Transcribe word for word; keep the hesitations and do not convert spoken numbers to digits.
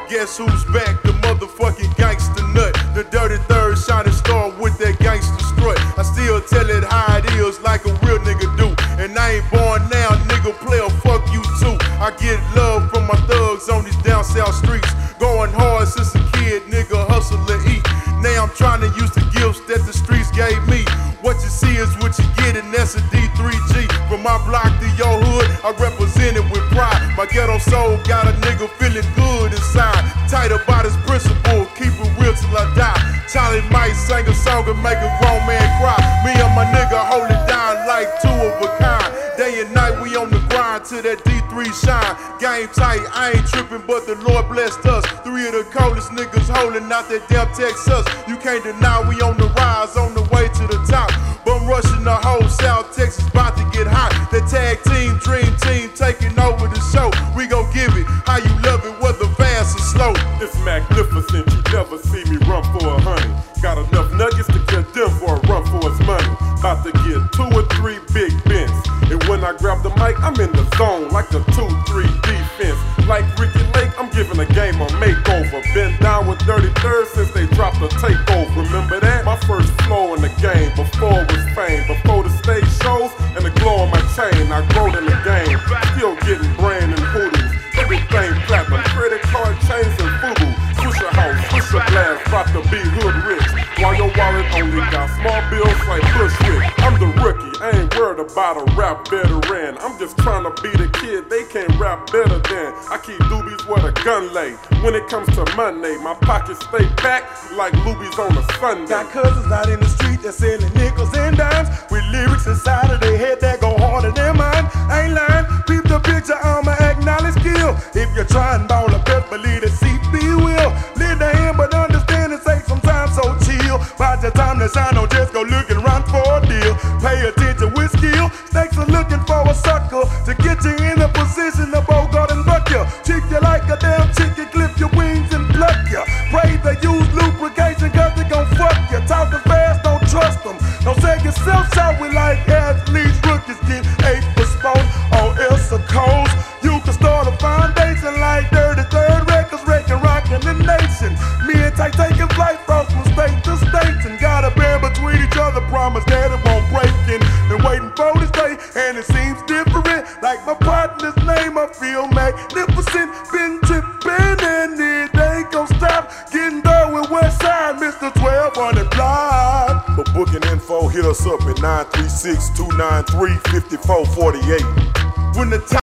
Guess who's back? The motherfucking gangster nut. The dirty third shining star with that gangster strut. I still tell it how it is like a real nigga do. And I ain't born now, nigga, player, fuck you too. I get love from my thugs on these down south streets. Going hard since a kid, nigga, hustle and eat. Now I'm trying to use the gifts that the streets gave me. What you see is what you get, and that's a D three G. From my block to your hood, I represent it with pride. My ghetto soul got a nigga feeling good inside. Tight about his principle, keep it real till I die. Charlie might sing a song and make a grown man cry. Me and my nigga hold it down like two of a kind. Day and night we on the grind till that D three shine. Game tight, I ain't tripping, but the Lord blessed us. Three of the coldest niggas holding out that damn Texas. You can't deny we on the rise, on the way to the top. Bum rushing the whole South Texas, about to get hot. The tag team, dream team, taking over the show. We gon' give it how you love it, whether fast or slow. It's magnificent, you never see me run for a honey. Got enough nuggets to get them for a run for his money. About to get two or three big bends. And when I grab the mic, I'm in the zone like a two three defense. Like Ricky Lake, I'm giving the game a makeover. Been down with Dirty Third since they dropped the takeover. Remember that? My first flow in the game before it was fame. Before the stage shows and the glow on my chain. I growed in the game, still getting brand and hoodies. Everything platinum, credit card chains and FUBU. Swisher house, swisher blast, about to be hood rich. While your wallet only got small bills like Bushwick. I'm the rookie, I ain't worried about a rap veteran. I'm just trying to be the kid they can't rap better than. I keep doobies where the gun lay. When it comes to money, my pockets stay packed like Lubies on a Sunday. Got cousins out in the street that selling nickels and dimes with lyrics inside of their head that go harder than mine. I ain't lying, peep the picture, I'ma acknowledge skill. If you're trying ball a best believe the C P will live the hand, but understand it takes some time, so chill. By the time the shine, don't just go looking around for a deal. Pay attention with skill. Snakes are looking for a sucker to get you in a position to bogart and buck you. Treat you like a damn chicken, clip your wings and pluck you. Pray they use lubrication cause they gon' fuck you. Talking fast, don't trust them. Don't say yourself shot with like athletes. Rookies get eight for sport or else a coast. You can start a foundation like Dirty Third Records, wrecking, rocking the nation. Me and Ty taking flight from state to state and got a band between each other. Promise that it won't break in. Been waiting for this day and it seems different. Like my partner's name, I feel magnificent. Been tripping and it ain't gon' stop. Getting done with Westside, Mister twelve hundred block. For booking info, hit us up at nine three six, two nine three, five four four eight. When the